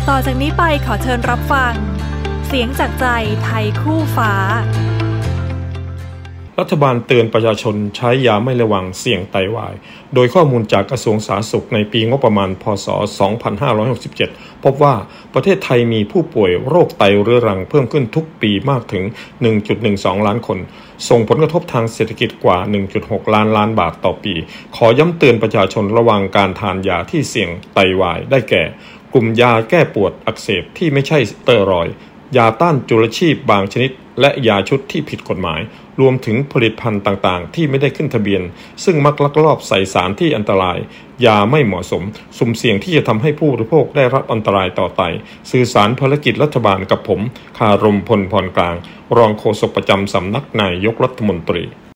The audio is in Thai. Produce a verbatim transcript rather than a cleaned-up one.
ต่อจากนี้ไปขอเชิญรับฟังเสียงจากใจไทยคู่ฟ้ารัฐบาลเตือนประชาชนใช้ยาไม่ระวังเสี่ยงไตวายโดยข้อมูลจากกระทรวงสาธารณสุขในปีงบประมาณพ.ศ. สองพันห้าร้อยหกสิบเจ็ดพบว่าประเทศไทยมีผู้ป่วยโรคไตเรื้อรังเพิ่มขึ้นทุกปีมากถึง หนึ่งจุดหนึ่งสอง ล้านคนส่งผลกระทบทางเศรษฐกิจกว่า หนึ่งจุดหก ล้านล้านบาทต่อปีขอย้ำเตือนประชาชนระวังการทานยาที่เสี่ยงไตวายได้แก่กลุ่มยาแก้ปวดอักเสบที่ไม่ใช่สเตียรอยด์ยาต้านจุลชีพบางชนิดและยาชุดที่ผิดกฎหมายรวมถึงผลิตภัณฑ์ต่างๆที่ไม่ได้ขึ้นทะเบียนซึ่งมักลักลอบใส่สารที่อันตรายยาไม่เหมาะสมสุ่มเสี่ยงที่จะทำให้ผู้บริโภคได้รับอันตรายต่อไตสื่อสารภารกิจรัฐบาลกับผมคารมพลพรกลางรองโฆษกประจำสำนักนายกรัฐมนตรี